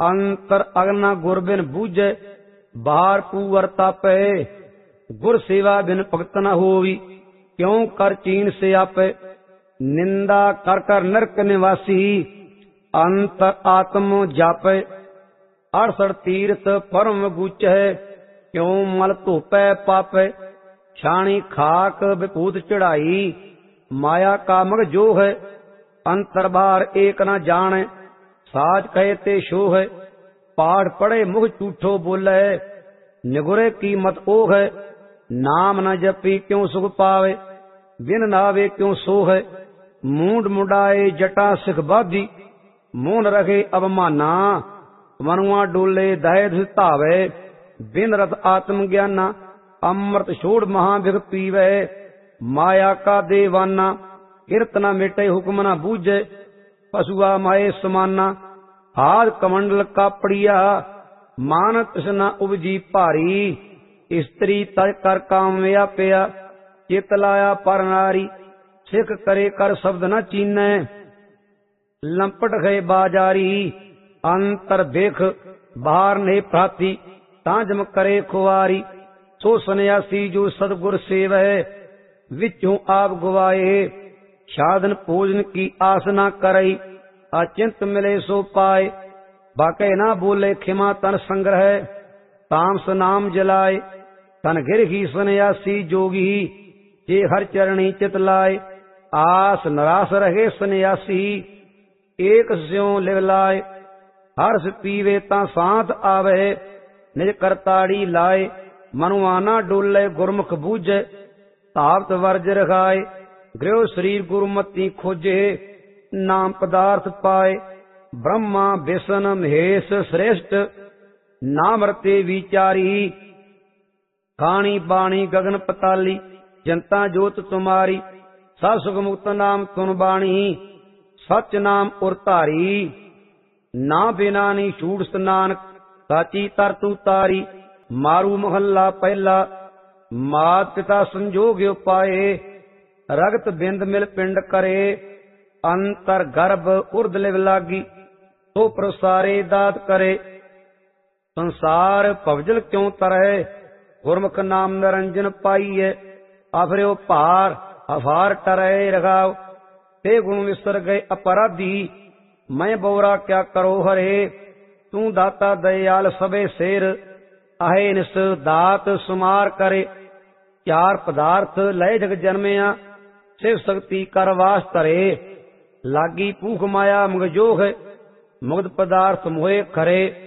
अंतर अगना गुर बिन बूझे, बाहर पूवर तापे। गुर सेवा बिन भगत न होवी, क्यों कर चीन से आपे। निंदा कर कर नरक निवासी, अंतर आत्म जापे। 68 तीर्थ परम गुचे, क्यों मल धोपै पापे। छाणी खाक विभूत चढ़ाई, माया का मग जो है। अंतर बाहर एक न जाने, साज कहे ते शो है। पाठ पढ़े मुख झूठो बोले, निगुरे की मत ओ है। नाम न जपी क्यों सुख पावे, बिन नावे क्यों सो है। मूंड मुंडाए जटा सिख बाधी, मोन रखे अवमाना। मनुआ डोले दय धावे, बिन रथ आत्म ज्ञाना। अमृत छोड़ महाभिग पीवे, माया का देवाना। किरत न मिटे हुक्म न बूझे, पशुआ माए समाना। हाथ कमंडल का पड़िया, मान तृष्णा उपजी भारी। स्त्री तज कर काम व्यापया, चित लाया पर नारी। सिख करे कर शब्द न चीनै, लंपट गए बाजारी। अंतर देख बाहर ने प्राती, तांजम करे खुआरी। सो सन्यासी जो सदगुर सेवै, विचों आप गुवाए। साधन भोजन की आस न करई, अचिंत मिले सो पाए। बाके ना बोले खिमा तन संग्रह, तामस नाम जलाए। तन गिर ही सन्यासी जोगी, जे हर चरणी चित लाए। आस नरास रहे सन्यासी, एक स्यों लिव लाए। हर्ष पीवे ता सांत आवे, निज करताड़ी लाए। मनुआना डोले गुरमुख बूझे, तावत वर्ज रखाए। गृह शरीर गुरुमति खोजे, नाम पदार्थ पाए। ब्रह्मा विष्ण महेश श्रेष्ठ, नाम रते विचारी। खाणी बाणी गगन पताली, जनता जोत तुम्हारी। सब सुख मुक्त नाम तुन बाणी, सच नाम उर धारी। ना बिनानी छूट नानक, साची तर तू तारी। मारू महला पहला, मात पिता संजोग पाए। रगत बिंद मिल पिंड करे, अंतर गर्भ उर्द लिव लागी। तो प्रसारे दात करे, संसार भवजल क्यों तरह। गुरमुख नाम निरंजन पाइए, अफर्यो भार अफार टरे रगाव। ते गुण विसर गए अपराधी, मैं बोरा क्या करो हरे। तू दाता दयाल सबे शेर, आहे निस दात सुमार करे। चार पदार्थ लय जग जन्मया, शिव शक्ति कर वास धरे। लागी भूख माया मगजोग, मुग्ध पदार्थ मोहे खरे।